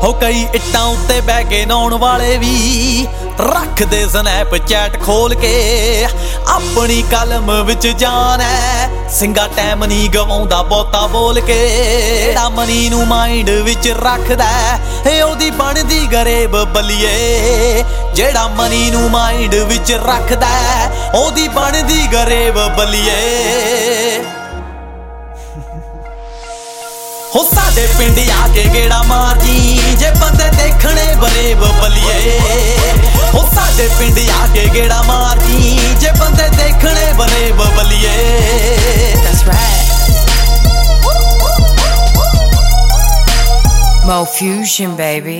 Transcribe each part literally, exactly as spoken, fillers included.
हो कई इट्टां उत्ते बह के नौण वाले भी रखदे स्नैपचैट खोल के अपनी कलम विच जान है सिंगा टाइम नहीं गवाउंदा बहुता बोल के जेड़ा मनी नू माइंड विच रखदा है ओदी बनदी गरीब बलिए जेड़ा मनी नू माइंड विच रखदा है ओदी बनदी गरीब बलिए हो साडे पिंड आके गेड़ा मार जी जे बंदे देखने बरेब बलिए हो साडे पिंड आके गेड़ा मार जी जे बंदे देखने बरेब बलिए That's right. Mo Fusion, baby.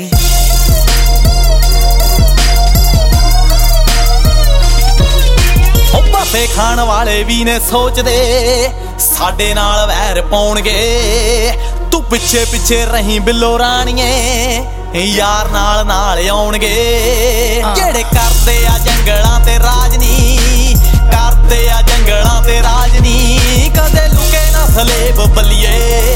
हो पापे खाण वाले भी ने सोचदे साडे नाल वैर पाउणगे तू पिछे पिछे रही बिल्लो राणीए यार नाल नाल आउणगे जेड़े करदे आ जंगलां ते राजनी करदे आ जंगलां ते राजनी कदे लुके ना सलेब बलिए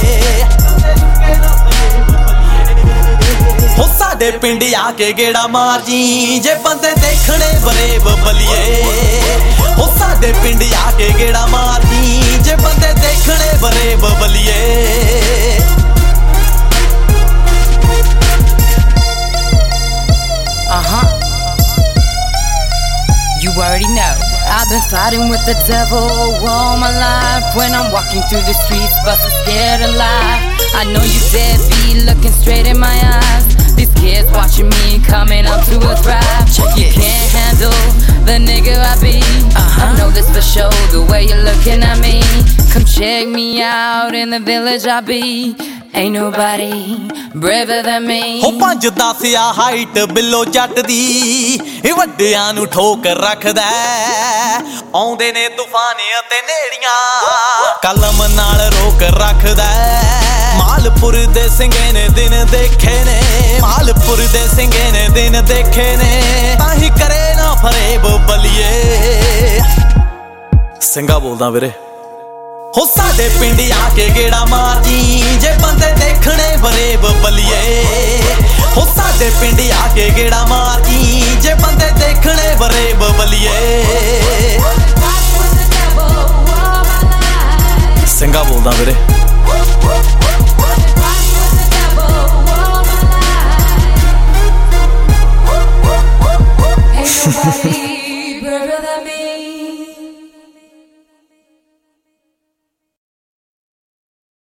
हो साडे पिंड आके गेड़ा मार जी जे बंदे देखने बरेब बलिए हो साडे पिंड आके गेड़ा मार जी जे बंदे देखने बरेब बलिए Uh-huh. You already know. I've been fighting with the devil all my life. When I'm walking through the streets, bustin' scared alive. I know you deadbeat, looking straight in my eyes. These kids watching me coming up to a thrive. You can't handle the nigga I be. uh-huh. I know this for sure, the way you're looking at me. Come check me out in the village I be. Ain't nobody braver than me. हो पंज दस आ height बिल्लो जट दी ए वड्डियां नू ठोक रखदा आउंदे ने तूफान ते नेड़ियां कलम नाल रोक रखदा मालपुर दे सिंगे ने दिन देखे ने मालपुर दे सिंगे ने दिन देखे ने ताही करे ना फरेब बलिए सिंगा बोलदा वीरे हो साडे पिंड आके गेड़ा मार जी जे बंदे देखने बरेब बलिए हो साडे पिंड आके गेड़ा मार जी जे बंदे देखने बरेब बलिए सिंगा बोलदा वीरे Ain't nobody